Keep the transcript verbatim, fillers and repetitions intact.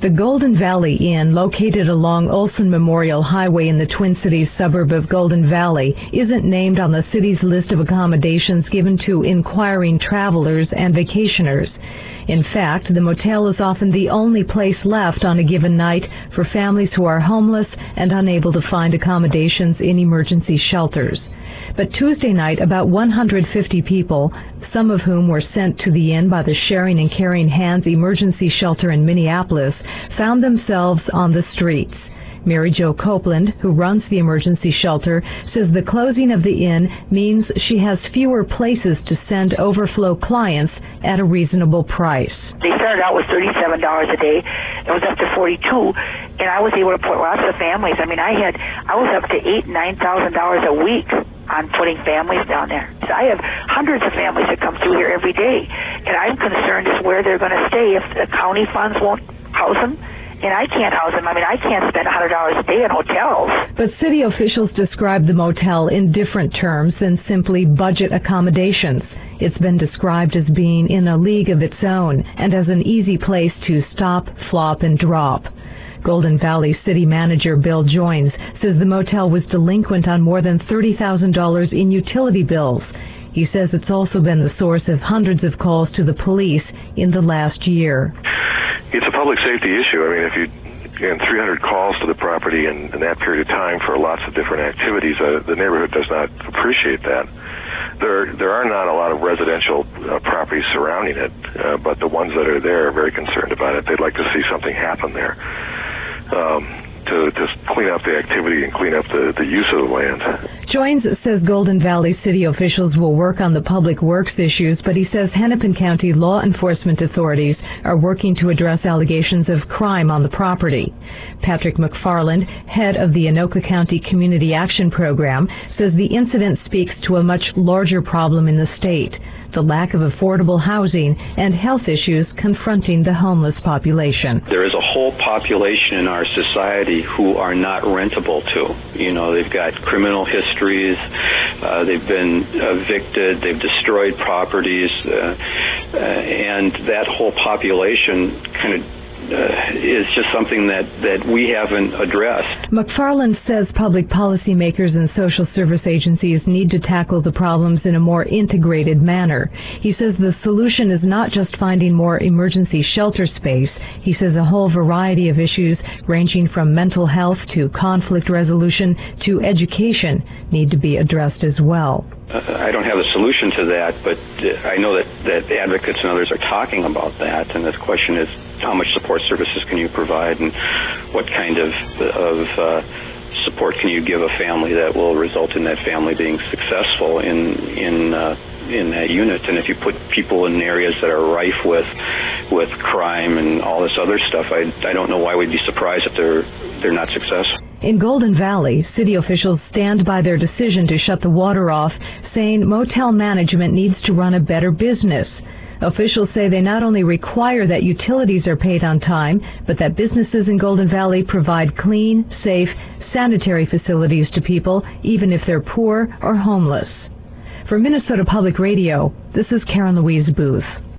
The Golden Valley Inn, located along Olson Memorial Highway in the Twin Cities suburb of Golden Valley, isn't named on the city's list of accommodations given to inquiring travelers and vacationers. In fact, the motel is often the only place left on a given night for families who are homeless and unable to find accommodations in emergency shelters. But Tuesday night, about one hundred fifty people, some of whom were sent to the inn by the Sharing and Caring Hands Emergency Shelter in Minneapolis, found themselves on the streets. Mary Jo Copeland, who runs the emergency shelter, says the closing of the inn means she has fewer places to send overflow clients at a reasonable price. They started out with thirty-seven dollars a day. It was up to forty-two dollars, and I was able to put lots of families. I mean, I had I was up to eight, nine thousand dollars a week on putting families down there. So I have hundreds of families that come through here every day, and I'm concerned as where they're going to stay if the county funds won't house them. And I can't house them. I mean, I can't spend one hundred dollars a day in hotels. But city officials describe the motel in different terms than simply budget accommodations. It's been described as being in a league of its own and as an easy place to stop, flop, and drop. Golden Valley City Manager Bill Joines says the motel was delinquent on more than thirty thousand dollars in utility bills. He says it's also been the source of hundreds of calls to the police in the last year. It's a public safety issue. I mean, if you and three hundred calls to the property in, in that period of time for lots of different activities, uh, the neighborhood does not appreciate that. There, there are not a lot of residential uh, properties surrounding it, uh, but the ones that are there are very concerned about it. They'd like to see something happen there. Um, to just clean up the activity and clean up the, the use of the land. Joines says Golden Valley city officials will work on the public works issues, but he says Hennepin County law enforcement authorities are working to address allegations of crime on the property. Patrick McFarland, head of the Anoka County Community Action Program, says the incident speaks to a much larger problem in the state, the lack of affordable housing and health issues confronting the homeless population. There is a whole population in our society who are not rentable to. You know, they've got criminal histories, uh, they've been evicted, they've destroyed properties, uh, uh, and that whole population kind of Uh, is just something that, that we haven't addressed. McFarland says public policymakers and social service agencies need to tackle the problems in a more integrated manner. He says the solution is not just finding more emergency shelter space. He says a whole variety of issues ranging from mental health to conflict resolution to education need to be addressed as well. Uh, I don't have a solution to that, but uh, I know that, that advocates and others are talking about that, and the question is how much support services can you provide and what kind of, of uh, support can you give a family that will result in that family being successful in, in, uh, in that unit. And if you put people in areas that are rife with, with crime and all this other stuff, I, I don't know why we'd be surprised if they're, they're not successful. In Golden Valley, city officials stand by their decision to shut the water off, saying motel management needs to run a better business. Officials say they not only require that utilities are paid on time, but that businesses in Golden Valley provide clean, safe, sanitary facilities to people, even if they're poor or homeless. For Minnesota Public Radio, this is Karen Louise Booth.